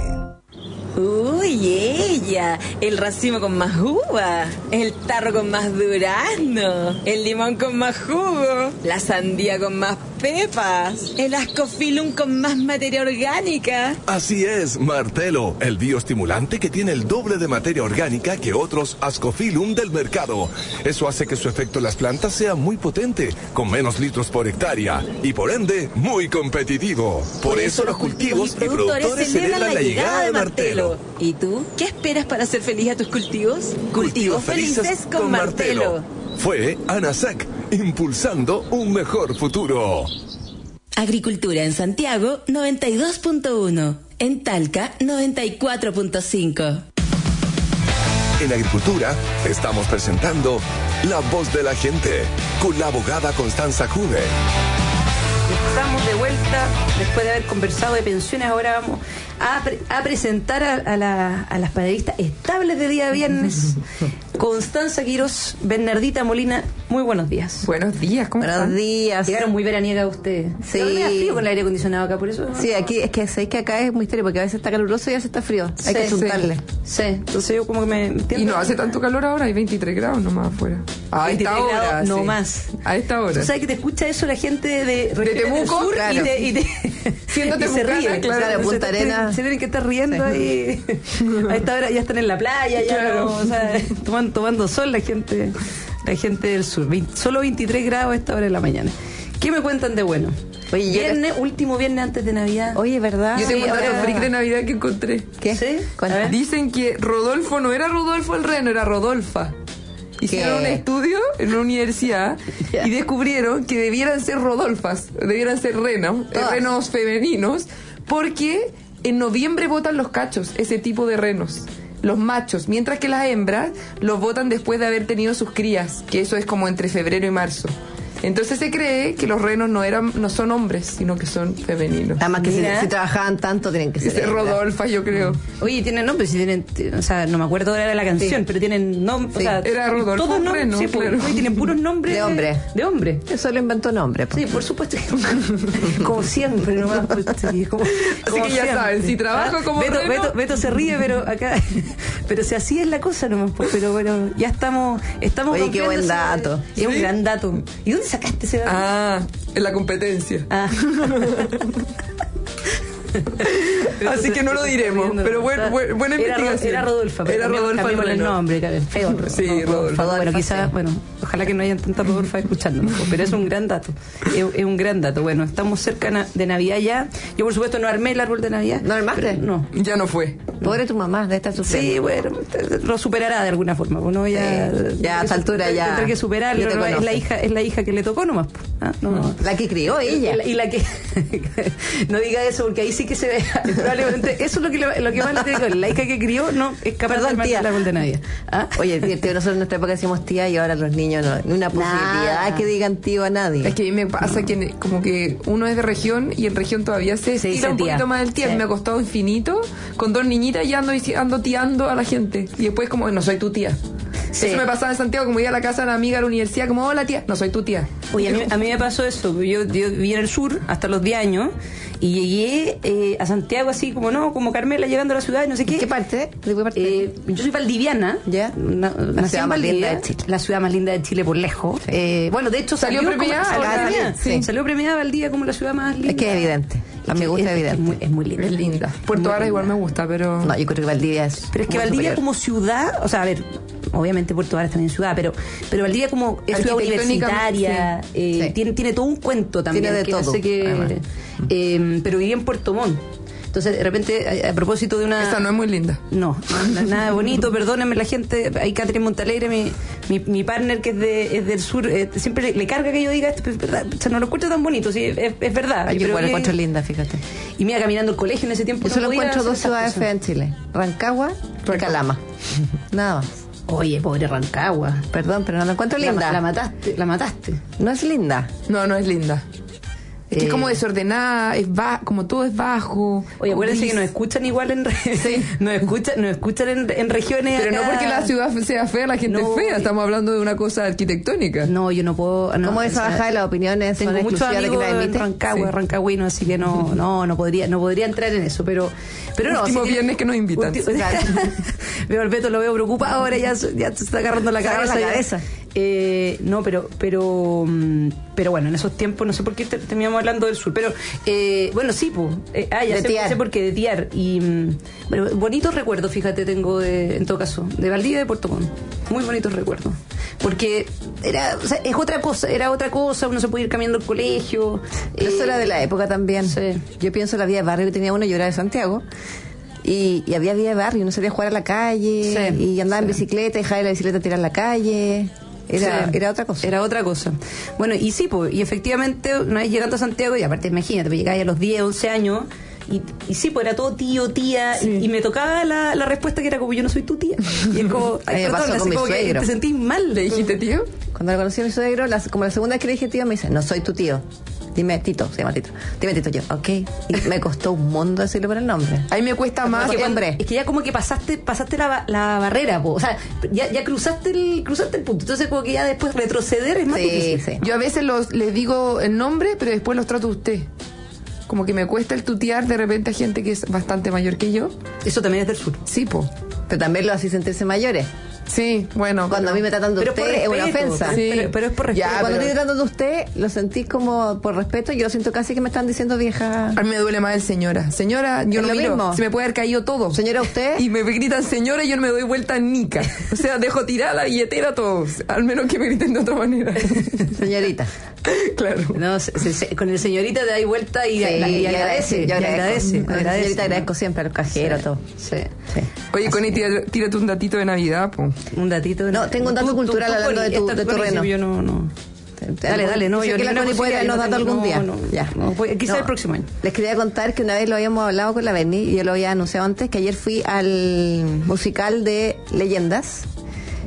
¡Uy, ella! El racimo con más uva, el tarro con más durazno, el limón con más jugo, la sandía con más pepas, el ascofilum con más materia orgánica. Así es, Martelo, el bioestimulante que tiene el doble de materia orgánica que otros ascofilum del mercado. Eso hace que su efecto en las plantas sea muy potente, con menos litros por hectárea y por ende muy competitivo. Por eso los cultivos y productores celebran la llegada de Martelo. ¿Y tú? ¿Qué esperas para hacer feliz a tus cultivos? Cultivos felices con Martelo. Fue ANASEC, impulsando un mejor futuro. Agricultura en Santiago, 92.1. En Talca, 94.5. En Agricultura estamos presentando La Voz de la Gente con la abogada Constanza Juve. Estamos de vuelta después de haber conversado de pensiones. Ahora vamos a presentar a las panelistas estables de día viernes. Constanza Quirós, Bernardita Molina, muy buenos días. Buenos días, ¿cómo están? Buenos días. Llegaron muy veraniega ustedes. Sí. Me da frío con el aire acondicionado acá, por eso. Sí, aquí es que sabéis que acá es muy misterio porque a veces está caluroso y a veces está frío. Hay que chuntarle. Sí, entonces yo como que me entiendo. Y no hace tanto calor ahora, hay 23 grados nomás afuera. A esta hora, grados, no sí. más. A esta hora. ¿Tú sabes que te escucha eso la gente de Temuco? Sur, Claro. y Siendo se temucana, ríen? claro. Punta Arenas. Se tienen que estar riendo ahí. A esta hora ya están en la playa, ya Claro. no, o sea, tomando sol la gente del sur. Solo 23 grados a esta hora de la mañana. ¿Qué me cuentan de bueno? Oye, Viernes, último viernes antes de Navidad. Oye, ¿verdad? Yo tengo un dato ahora- freak de Navidad que encontré. ¿Qué? ¿Sí? Cuenta. A ver. Dicen que Rodolfo no era Rodolfo el reno, era Rodolfa. Hicieron un estudio en una universidad y descubrieron que debieran ser Rodolfas, debieran ser renos femeninos, porque en noviembre botan los cachos, ese tipo de renos, los machos, mientras que las hembras los botan después de haber tenido sus crías, que eso es como entre febrero y marzo. Entonces se cree que los renos no son hombres, sino que son femeninos. Además que si trabajaban tanto tienen que ser. Es Rodolfa, yo creo. Oye, tienen nombres, o sea, no me acuerdo ahora de la canción, pero tienen nombres. Sí. O sea, Era Rodolfo todos nombres, Reno, sí, claro. Hoy tienen puros nombres De hombre. De hombre. Eso lo inventó nombre. Sí, por supuesto. Como siempre, nomás. Pues, sí, como Así que ya siempre. saben, si trabajo como reno... Beto se ríe, pero acá... Pero si así es la cosa nomás, pues, pero bueno, ya estamos Oye, qué buen rompiendo dato. Es un gran dato. ¿Y dónde sacaste ese dato? En la competencia. Así que no lo diremos, pero buena investigación. Era Rodolfa. Era Rodolfa el Reno. nombre, feo. Sí, Rodolfo. Bueno, quizás, ojalá que no hayan tantas Rodolfa escuchándonos, pero es un gran dato. Es un gran dato. Bueno, estamos cerca de Navidad ya. Yo, por supuesto, no armé el árbol de Navidad. ¿No armaste? No. Ya no fue. Pobre tu mamá, de esta sufriendo. Sí, bueno, lo superará de alguna forma. Bueno, ya a esta altura ya. Tendrá que superarlo. Ya te ¿no? conoce. Es la hija que le tocó nomás. No. La que crió ella. Y la que no diga eso, porque ahí sí que se ve. Probablemente eso es lo que más le tiene que ver. La hija que crió no es capaz de armar el árbol de Navidad. Oye, tío, nosotros en nuestra época decimos tía y ahora los niños no. Ni una posibilidad que digan tío a nadie. Es que a mí me pasa que como que uno es de región y en región todavía se estila un poquito más el tía. Sí. Me ha costado infinito. Con 2 niñitas y ando tiando a la gente. Y después como, no soy tu tía. Sí. Eso me pasaba en Santiago, como iba a la casa de una amiga a la universidad, como, hola tía, no soy tu tía. Oye, a mí me pasó eso. Yo viví en el sur hasta los 10 años y llegué a Santiago así como Carmela llegando a la ciudad y no sé qué. ¿Qué parte? ¿De qué parte? Yo soy valdiviana. ¿Ya? La ciudad más linda de Chile. La ciudad más linda de Chile por lejos. Sí. Bueno, de hecho salió premiada. Sí. Salió premiada Valdivia como la ciudad más linda. Es que es evidente. A mí me gusta evidente. Es muy linda. Es linda. Puerto Varas igual me gusta, pero... No, yo creo que Valdivia es... Pero es que Valdivia como ciudad, o sea, a ver, obviamente Puerto Varas también es ciudad, pero Valdivia como es ciudad universitaria, sí. Tiene todo un cuento también. Tiene de que todo. Hace que, pero vivía en Puerto Montt. Entonces, de repente, a propósito de una... Esa no es muy linda. No, nada bonito, perdónenme la gente. Ahí Catherine Montalegre, mi partner que es del sur, siempre le carga que yo diga esto, pero es verdad, o sea, no lo encuentro tan bonito, sí, es verdad. Yo igual lo encuentro linda, fíjate. Y me iba caminando al colegio en ese tiempo. Yo solo encuentro 2 ciudades feas en Chile, Rancagua y Calama. Nada más. Oye, pobre Rancagua. Perdón, pero no la encuentro linda. La mataste. No es linda. No es linda. Es que es como desordenada, como todo es bajo. Oye, acuérdense que nos escuchan igual nos escuchan en regiones. Pero acá. no porque la ciudad sea fea, la gente es fea. Estamos hablando de una cosa arquitectónica. No, yo no puedo. No, ¿Cómo esa bajada de las opiniones? Tengo muchos amigos en Rancagua, rancagüino, así que no podría entrar en eso. Pero no. Último viernes que nos invitan. Veo al Beto, lo veo preocupado ahora, ya se está agarrando la cabeza. No, pero bueno, en esos tiempos, no sé por qué terminamos hablando del sur, pero bueno, sí, pues. Ya sé por qué, de tiar. Y bueno, bonitos recuerdos, fíjate, tengo en todo caso, de Valdivia y de Puerto Montt. Muy bonitos recuerdos. Porque era otra cosa, uno se puede ir cambiando el colegio. Eso era de la época también. Sí. Yo pienso en la vida de barrio que tenía uno, yo era de Santiago. Y había vida de barrio, uno salía a jugar a la calle y andaba en bicicleta y dejaba la bicicleta tirada en la calle. Era otra cosa. Era otra cosa. Bueno, y sí, pues, y efectivamente, una vez llegando a Santiago, y aparte, imagínate, pues llegaba a los 10, 11 años, y sí, pues era todo tío, tía, y me tocaba la respuesta que era como, yo no soy tu tía. Y es como, me pasó con mi suegro. Te sentís mal. ¿Le dijiste tío? Cuando le conocí a mi suegro, como la segunda vez que le dije tío, me dice, no soy tu tío. Dime Tito, se llama Tito. Dime Tito, yo, ok. Y me costó un mundo decirle por el nombre. A mí me cuesta más. Es que ya como que pasaste la barrera, po. O sea, ya cruzaste el punto. Entonces como que ya después retroceder es más difícil. Sí. Yo a veces les digo el nombre, pero después los trato usted. Como que me cuesta el tutear de repente a gente que es bastante mayor que yo. Eso también es del sur. Sí, po. Pero también lo hace sentirse mayores. Sí, bueno. Cuando a mí me tratan de usted es una ofensa. Sí. Pero es por respeto. Cuando estoy tratando de usted, lo sentís como por respeto. Yo lo siento casi que me están diciendo vieja. A mí me duele más el señora. Señora, yo no miro. Mismo. Se me puede haber caído todo. Señora, usted. Y me gritan señora y yo no me doy vuelta nica. O sea, dejo tirada la billetera a todos. Al menos que me griten de otra manera. Señorita. Claro. No, con el señorita te da vuelta y agradece. Yo agradece. Agradece. Agradezco siempre a los cajeros, todo. Sí. Oye, Connie, tírate un datito de Navidad, po. Un datito de No, tengo un dato cultural hablando de tu reno. Yo no. Dale, no. Yo que la Connie puede darnos datos algún día. Quizás el próximo año. Les quería contar que una vez lo habíamos hablado con la Berni y yo lo había anunciado antes, que ayer fui al musical de Leyendas,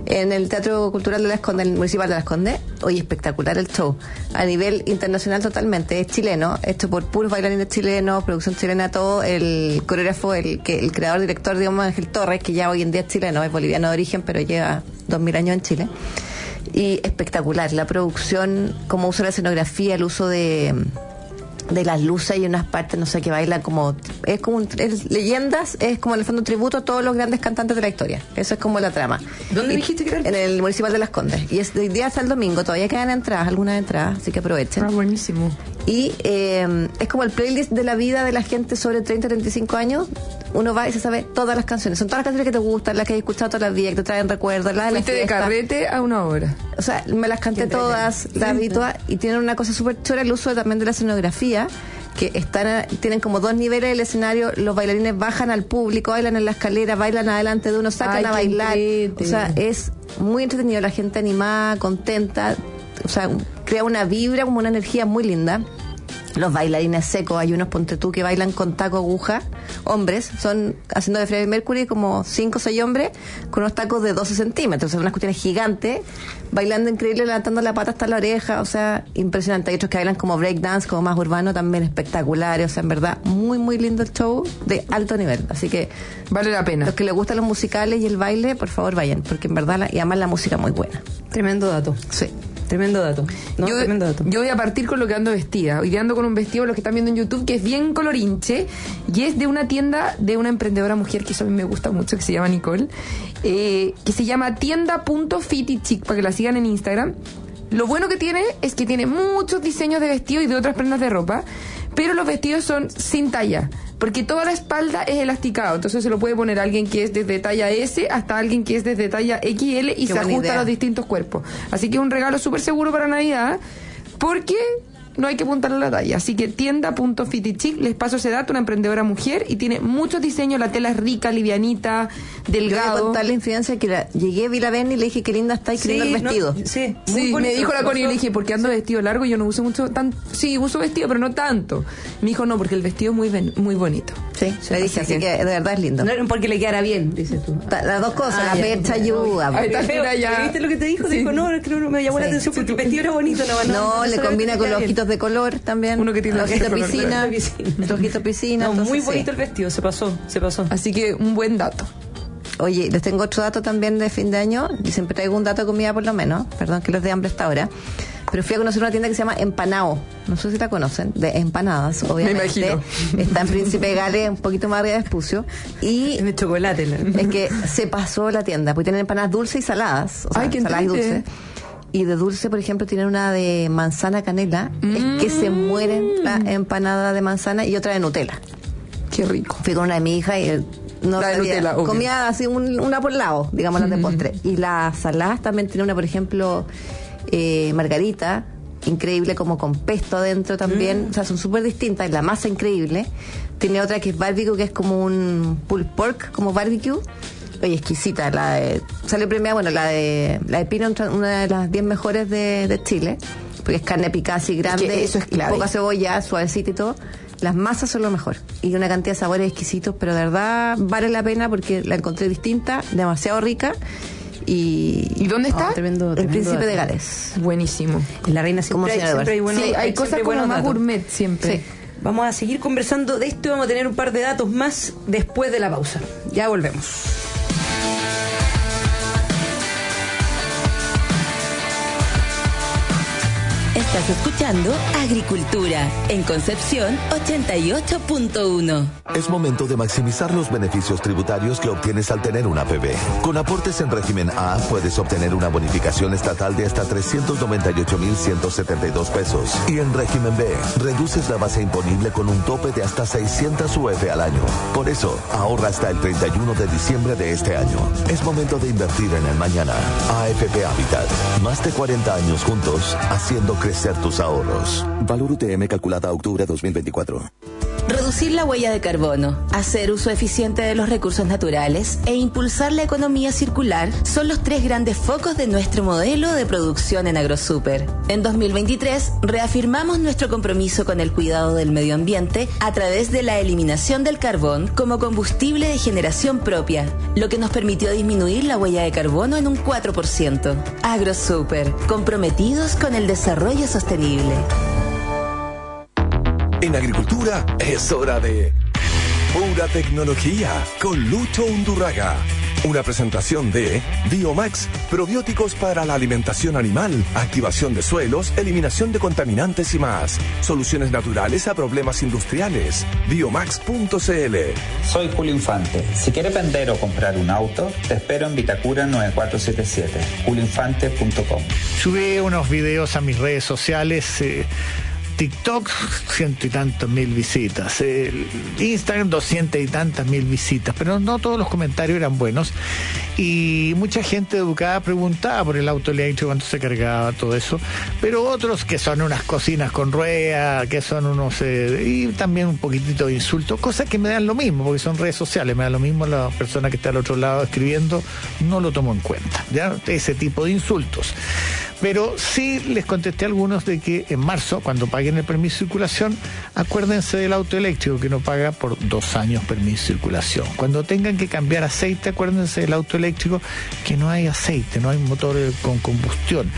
en el Teatro Cultural de Las Condes, el Municipal de Las Condes. Oye, espectacular el show. A nivel internacional totalmente. Es chileno, hecho por puros bailarines chilenos, producción chilena, todo. El coreógrafo, el creador, director, digamos, Ángel Torres, que ya hoy en día es chileno, es boliviano de origen, pero lleva 2000 años en Chile. Y espectacular. La producción, cómo usa la escenografía, el uso de las luces y unas partes, no sé, que baila como... leyendas, es como en el fondo un tributo a todos los grandes cantantes de la historia. Eso es como la trama. ¿Dónde dijiste que era? En el Municipal de Las Condes. Y es de hoy día hasta el domingo. Todavía quedan entradas, algunas entradas, así que aprovechen. Buenísimo. Y es como el playlist de la vida de la gente sobre 30, 35 años. Uno va y se sabe todas las canciones. Son todas las canciones que te gustan, las que has escuchado toda la vida, que te traen recuerdos. Las de la Fuiste de carrete a una hora. O sea, me las canté todas, las vi todas, y tienen una cosa súper chora, el uso también de la escenografía, que tienen como 2 niveles del escenario. Los bailarines bajan al público, bailan en la escalera, bailan adelante de uno, sacan a bailar. O sea, es muy entretenido, la gente animada, contenta, o sea, crea una vibra, como una energía muy linda. Los bailarines secos, hay unos, ponte tú, que bailan con taco aguja, hombres, son haciendo de Freddie Mercury como 5 o 6 hombres con unos tacos de 12 centímetros, o sea, unas cuestiones gigantes, bailando increíble, levantando la pata hasta la oreja, o sea, impresionante. Hay otros que bailan como breakdance, como más urbano, también espectaculares, o sea, en verdad, muy, muy lindo el show, de alto nivel, así que vale la pena. Los que les gustan los musicales y el baile, por favor vayan, porque en verdad, y además la música muy buena. Tremendo dato. Sí. Tremendo dato. ¿No? Tremendo dato. Yo voy a partir con lo que ando vestida. Hoy día ando con un vestido, los que están viendo en YouTube, que es bien colorinche, y es de una tienda de una emprendedora mujer que eso a mí me gusta mucho, que se llama Nicole, que se llama tienda.fitichic, para que la sigan en Instagram. Lo bueno que tiene es que tiene muchos diseños de vestido y de otras prendas de ropa, pero los vestidos son sin talla, porque toda la espalda es elasticado, entonces se lo puede poner alguien que es desde talla S hasta alguien que es desde talla XL y se ajusta a los distintos cuerpos. Así que es un regalo súper seguro para Navidad, porque no hay que apuntarle la talla. Así que tienda.fitichic, les paso ese dato, una emprendedora mujer, y tiene muchos diseños, la tela es rica, livianita, delgado. Yo voy a contar la infidencia que llegué, vi la Benny y le dije, qué linda está y qué lindo el vestido. Sí, me dijo la Connie, y le dije, porque ando vestido largo, yo no uso mucho, sí, uso vestido, pero no tanto. Me dijo, no, porque el vestido es muy bonito. Sí, le dije, así que de verdad es lindo. No, porque le quedara bien, dices tú. Las dos cosas, la percha ayuda. ¿Viste lo que te dijo? Sí. Dijo, no, es que no me llamó la atención porque el vestido era bonito. No, le combina con los ojitos de color también. Uno que tiene los ojitos piscina. Los ojitos piscina. No, muy bonito el vestido, se pasó. Así que un buen dato. Oye, les tengo otro dato también de fin de año, y siempre traigo un dato de comida por lo menos, perdón que les dé hambre hasta ahora, pero fui a conocer una tienda que se llama Empanao, no sé si la conocen, de empanadas, obviamente. Me imagino. Está en Príncipe Gales, un poquito más arriba de Espucio, y de chocolate. Es que se pasó la tienda, porque tienen empanadas dulces y saladas, o sea, ay, saladas y dulces. Y de dulce, por ejemplo, tienen una de manzana canela, es que se mueren la empanada de manzana, y otra de Nutella. Qué rico. Fui con una de mi hija y no la de sabía, Nutella, okay. Comía así una por lado, digamos, las de postre. Y las saladas también tiene una, por ejemplo, margarita, increíble, como con pesto adentro también. O sea, son súper distintas. La masa increíble. Tiene otra que es barbecue, que es como un pulled pork, como barbecue. Oye, exquisita. Sale premiada, bueno, la de Pino, una de las 10 mejores de Chile, porque es carne picada así grande, es que eso es clave. Poca cebolla, suavecita y todo. Las masas son lo mejor. Y una cantidad de sabores exquisitos, pero de verdad vale la pena porque la encontré distinta, demasiado rica. ¿Y dónde está? Tremendo, el Príncipe de Gales. Buenísimo. En la Reina siempre hay buenos, sí, hay cosas como más gourmet siempre. Sí. Vamos a seguir conversando de esto y vamos a tener un par de datos más después de la pausa. Ya volvemos. Estás escuchando Agricultura en Concepción 88.1. Es momento de maximizar los beneficios tributarios que obtienes al tener una APB. Con aportes en régimen A puedes obtener una bonificación estatal de hasta 398,172 pesos. Y en régimen B reduces la base imponible con un tope de hasta 600 UF al año. Por eso, ahorra hasta el 31 de diciembre de este año. Es momento de invertir en el mañana. AFP Habitat. Más de 40 años juntos, haciendo crecer tus ahorros. Valor UTM calculada a octubre 2024. Reducir la huella de carbono, hacer uso eficiente de los recursos naturales e impulsar la economía circular son los 3 grandes focos de nuestro modelo de producción en AgroSuper. En 2023 reafirmamos nuestro compromiso con el cuidado del medio ambiente a través de la eliminación del carbón como combustible de generación propia, lo que nos permitió disminuir la huella de carbono en un 4%. AgroSuper, comprometidos con el desarrollo sostenible. En agricultura es hora de Pura Tecnología con Lucho Undurraga. Una presentación de Biomax, probióticos para la alimentación animal, activación de suelos, eliminación de contaminantes y más. Soluciones naturales a problemas industriales. Biomax.cl. Soy Julio Infante. Si quieres vender o comprar un auto, te espero en Vitacura 9477, julioinfante.com. Subí unos videos a mis redes sociales. TikTok, 100 y tantos mil visitas. Instagram, 200 y tantas mil visitas. Pero no todos los comentarios eran buenos. Y mucha gente educada preguntaba por el auto eléctrico, cuánto se cargaba, todo eso. Pero otros que son unas cocinas con ruedas, que son unos... y también un poquitito de insultos. Cosas que me dan lo mismo, porque son redes sociales. Me da lo mismo la persona que está al otro lado escribiendo. No lo tomo en cuenta, ¿ya? Ese tipo de insultos. Pero sí les contesté a algunos de que en marzo, cuando paguen el permiso de circulación, acuérdense del auto eléctrico que no paga por 2 años permiso de circulación. Cuando tengan que cambiar aceite, acuérdense del auto eléctrico que no hay aceite, no hay motor con combustión.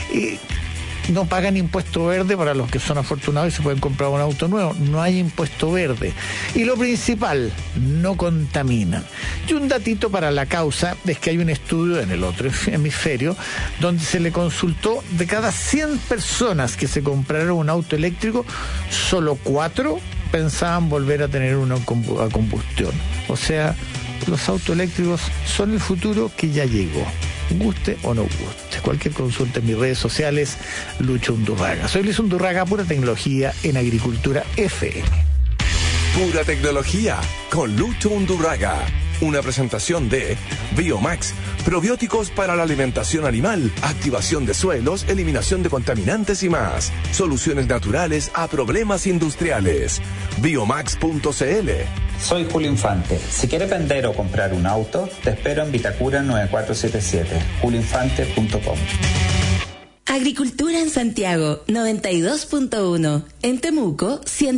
No pagan impuesto verde para los que son afortunados y se pueden comprar un auto nuevo. No hay impuesto verde. Y lo principal, no contaminan. Y un datito para la causa es que hay un estudio en el otro hemisferio donde se le consultó de cada 100 personas que se compraron un auto eléctrico, solo 4 pensaban volver a tener uno a combustión. O sea, los autos eléctricos son el futuro que ya llegó. Guste o no guste. Cualquier consulta en mis redes sociales, Lucho Undurraga. Soy Luis Undurraga, Pura Tecnología en Agricultura FM. Pura Tecnología con Lucho Undurraga. Una presentación de Biomax, probióticos para la alimentación animal, activación de suelos, eliminación de contaminantes y más. Soluciones naturales a problemas industriales. Biomax.cl. Soy Julio Infante. Si quieres vender o comprar un auto, te espero en Vitacura 9477, julioinfante.com. Agricultura en Santiago, 92.1. En Temuco,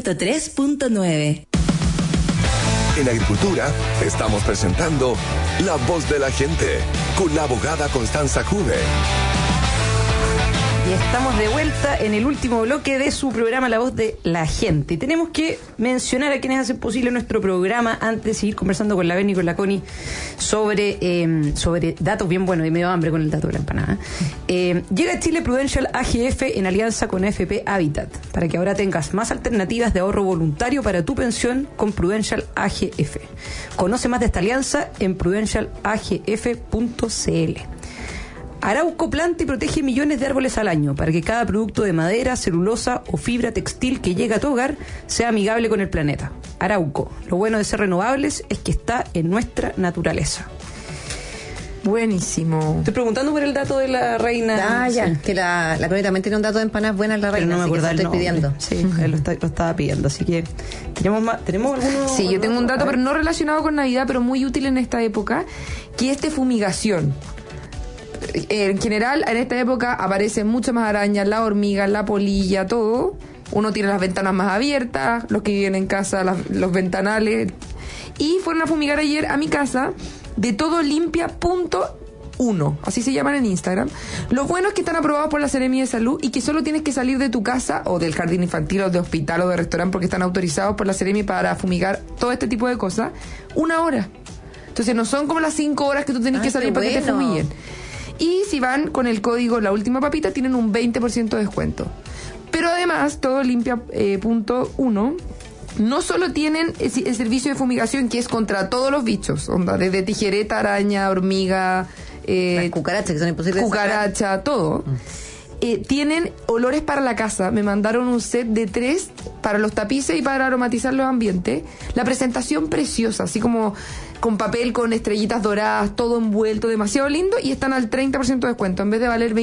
103.9. En Agricultura estamos presentando La Voz de la Gente con la abogada Constanza Cube. Y estamos de vuelta en el último bloque de su programa La Voz de la Gente. Y tenemos que mencionar a quienes hacen posible nuestro programa antes de seguir conversando con la Beni y con la Connie sobre datos bien buenos. Y me dio hambre con el dato de la empanada. Llega a Chile Prudential AGF en alianza con AFP Habitat, para que ahora tengas más alternativas de ahorro voluntario para tu pensión con Prudential AGF. Conoce más de esta alianza en prudentialagf.cl. Arauco planta y protege millones de árboles al año para que cada producto de madera, celulosa o fibra textil que llegue a tu hogar sea amigable con el planeta. Arauco, lo bueno de ser renovables es que está en nuestra naturaleza. Buenísimo. Estoy preguntando por el dato de la reina. Ya, que la Connie también tiene un dato de empanadas buenas la reina, pero no me acuerdo, estoy pidiendo. Sí, él lo estaba pidiendo, así que ¿tenemos algunos? Sí, yo tengo un dato, pero no relacionado con Navidad, pero muy útil en esta época, que es de fumigación. En general, en esta época aparecen muchas más arañas, la hormiga, la polilla, todo. Uno tiene las ventanas más abiertas, los que viven en casa, los ventanales. Y fueron a fumigar ayer a mi casa de todolimpia.1, así se llaman en Instagram. Lo bueno es que están aprobados por la Seremi de Salud y que solo tienes que salir de tu casa o del jardín infantil o de hospital o de restaurante, porque están autorizados por la Seremi para fumigar todo este tipo de cosas, 1 hora. Entonces no son como las 5 horas que tú tenés que salir para que te fumiguen. Y si van con el código La Última Papita tienen un 20% de descuento. Pero además, todolimpia.1 no solo tienen el servicio de fumigación que es contra todos los bichos, onda, desde tijereta, araña, hormiga, cucarachas que son imposibles cucaracha, todo. Tienen olores para la casa. Me mandaron un set de 3 para los tapices y para aromatizar los ambientes. La presentación preciosa, así como con papel con estrellitas doradas, todo envuelto, demasiado lindo, y están al 30% de descuento. En vez de valer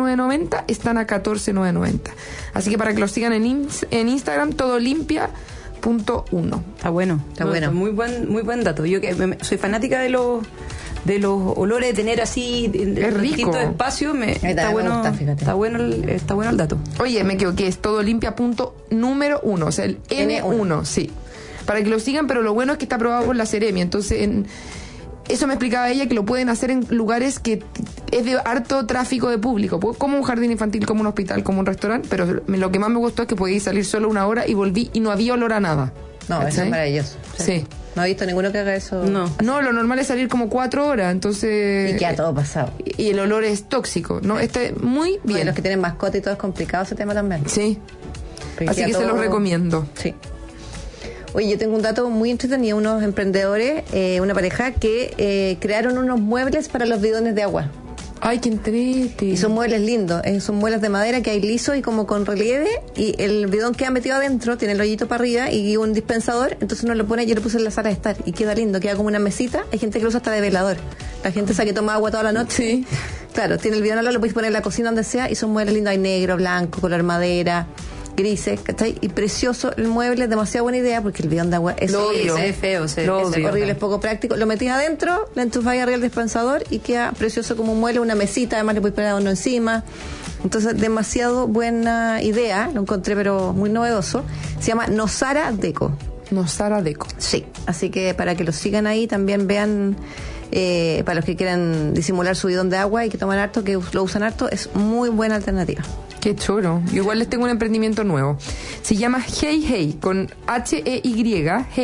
$21,990, están a $14,990. Así que para que los sigan en Instagram, todolimpia.1. Ene.1. Está bueno. Está bueno. Muy buen dato. Yo que soy fanática de los olores, de tener así en rico. distintos espacios, está bueno, gusta, fíjate. está bueno el dato. Oye, me equivoqué, es todolimpia.número 1, o sea, el N1, sí. Para que lo sigan, pero lo bueno es que está aprobado por la Seremi, entonces eso me explicaba ella, que lo pueden hacer en lugares que es de harto tráfico de público, como un jardín infantil, como un hospital, como un restaurante, pero lo que más me gustó es que podía salir solo una hora y volví y no había olor a nada. No, eso es maravilloso. Sí. No he visto ninguno que haga eso. No, lo normal es salir como 4 horas, entonces... Y queda todo pasado. Y el olor es tóxico, ¿no? Está muy bien. Bueno, los que tienen mascota y todo es complicado ese tema también. Sí. Porque así que todo... se los recomiendo. Sí. Oye, yo tengo un dato muy entretenido. Unos emprendedores, una pareja, que crearon unos muebles para los bidones de agua. Ay, qué entrete. Y son muebles lindos, son muebles de madera que hay liso y como con relieve, y el bidón queda metido adentro, tiene el hoyito para arriba y un dispensador, entonces uno lo pone, yo lo puse en la sala de estar y queda lindo, queda como una mesita. Hay gente que lo usa hasta de velador, la gente sabe que toma agua toda la noche. Sí. Claro, tiene el bidón al lado, lo puedes poner en la cocina donde sea y son muebles lindos, hay negro, blanco, color madera, grises, ¿cachai? Y precioso el mueble, es demasiado buena idea porque el bidón de agua es feo, es horrible, es poco práctico. Lo metís adentro, le enchufáis arriba el dispensador y queda precioso como un mueble, una mesita, además le podéis poner uno encima. Entonces, demasiado buena idea, lo encontré pero muy novedoso. Se llama Nosara Deco. Nosara Deco. Sí, así que para que lo sigan ahí, también vean, para los que quieran disimular su bidón de agua y que toman harto, que lo usan harto, es muy buena alternativa. Qué choro. Yo igual les tengo un emprendimiento nuevo. Se llama Hey Hey, con H-E-Y,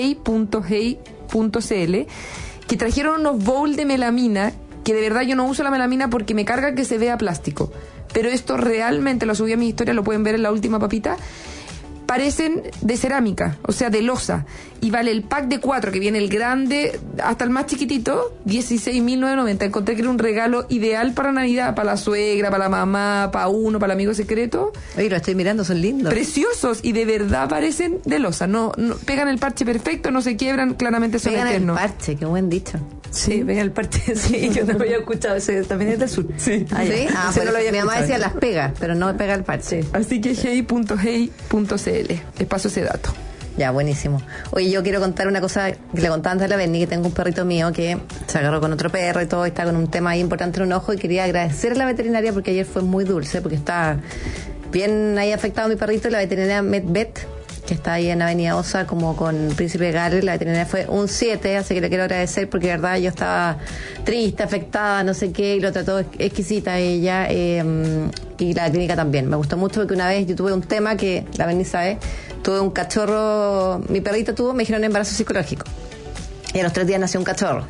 hey.hey.cl, que trajeron unos bowls de melamina, que de verdad yo no uso la melamina porque me carga que se vea plástico. Pero esto realmente, lo subí a mi historia, lo pueden ver en la última papita, parecen de cerámica, o sea, de loza. Y vale el pack de 4, que viene el grande hasta el más chiquitito, 16.990. Encontré que era un regalo ideal para Navidad, para la suegra, para la mamá, para uno, para el amigo secreto. Oye, lo estoy mirando, son lindos. Preciosos, y de verdad parecen de loza. No pegan el parche perfecto, no se quiebran, claramente son pegan eternos. El parche, qué buen dicho. Sí, pegan el parche, sí, yo no lo había escuchado, ese también es del sur. Sí. Ah, ¿sí? Pero no lo había mi mamá decía las pega, pero no pega el parche. Sí. Así que hey.hey.cl. Les paso ese dato. Ya, buenísimo. Oye, yo quiero contar una cosa que le contaba antes a la Berni, que tengo un perrito mío que se agarró con otro perro y todo, y está con un tema ahí importante en un ojo, y quería agradecer a la veterinaria porque ayer fue muy dulce, porque está bien ahí afectado mi perrito, y la veterinaria MedVet, que está ahí en Avenida Osa, como con Príncipe Gales, la veterinaria fue un 7, así que le quiero agradecer porque de verdad yo estaba triste, afectada, no sé qué, y lo trató exquisita ella, y la clínica también. Me gustó mucho porque una vez yo tuve un tema que la Berni sabe, tuve un cachorro, mi perrito me dijeron embarazo psicológico. Y a los 3 días nació un cachorro.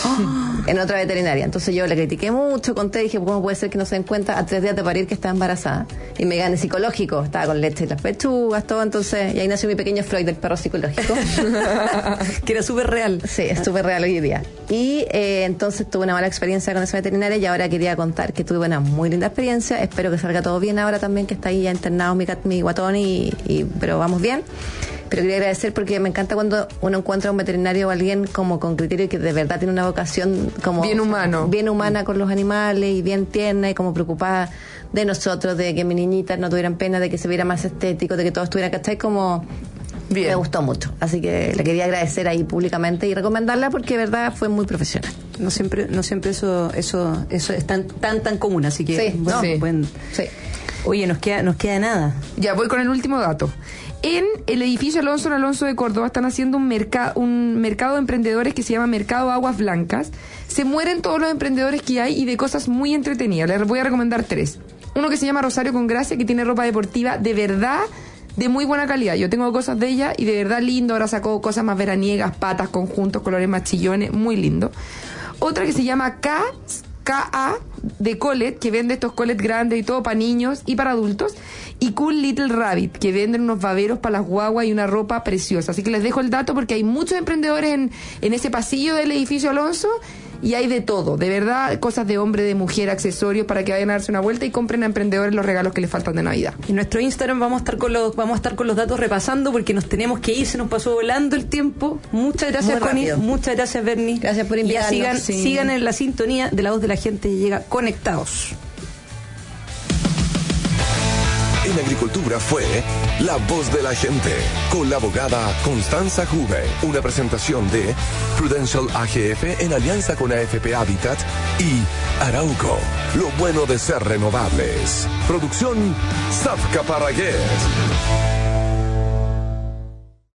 En otra veterinaria. Entonces yo le critiqué mucho, conté, dije, ¿cómo puede ser que no se den cuenta a 3 días de parir que estaba embarazada? Y me gané psicológico, estaba con leche y las pechugas, todo. Entonces, y ahí nació mi pequeño Freud, del perro psicológico. Que era súper real. Sí, es súper real hoy día. Y entonces tuve una mala experiencia con esa veterinaria, y ahora quería contar que tuve una muy linda experiencia. Espero que salga todo bien ahora también, que está ahí ya internado mi guatón, pero vamos bien. Pero quería agradecer porque me encanta cuando uno encuentra un veterinario o alguien como con criterio y que de verdad tiene una vocación como bien humana con los animales, y bien tierna, y como preocupada de nosotros, de que mis niñitas no tuvieran pena, de que se viera más estético, de que todo estuviera, ¿cachai? Como bien. Me gustó mucho, así que le quería agradecer ahí públicamente y recomendarla porque de verdad fue muy profesional. No siempre eso es tan común, así que sí, bueno, sí. Sí. Oye, nos queda nada. Ya voy con el último dato. En el edificio Alonso de Córdoba están haciendo un mercado de emprendedores que se llama Mercado Aguas Blancas. Se mueren todos los emprendedores que hay y de cosas muy entretenidas. Les voy a recomendar 3. Uno que se llama Rosario con Gracia, que tiene ropa deportiva de verdad de muy buena calidad. Yo tengo cosas de ella y de verdad lindo. Ahora sacó cosas más veraniegas, patas, conjuntos, colores más chillones, muy lindo. Otra que se llama KA de Colette, que vende estos Colette grandes y todo para niños y para adultos, y Cool Little Rabbit, que venden unos baberos para las guaguas y una ropa preciosa. Así que les dejo el dato porque hay muchos emprendedores en ese pasillo del edificio Alonso, y hay de todo, de verdad, cosas de hombre, de mujer, accesorios, para que vayan a darse una vuelta y compren a emprendedores los regalos que les faltan de Navidad. En nuestro Instagram vamos a estar con los datos repasando porque nos tenemos que ir, se nos pasó volando el tiempo. Muchas gracias, Connie, muchas gracias, Berni. Gracias por invitarnos. Sigan en la sintonía de La Voz de la Gente, llega Conectados. en agricultura fue La Voz de la Gente, con la abogada Constanza Juve. Una presentación de Prudential AGF en alianza con AFP Habitat y Arauco. Lo bueno de ser renovables. Producción Safka Paraguet.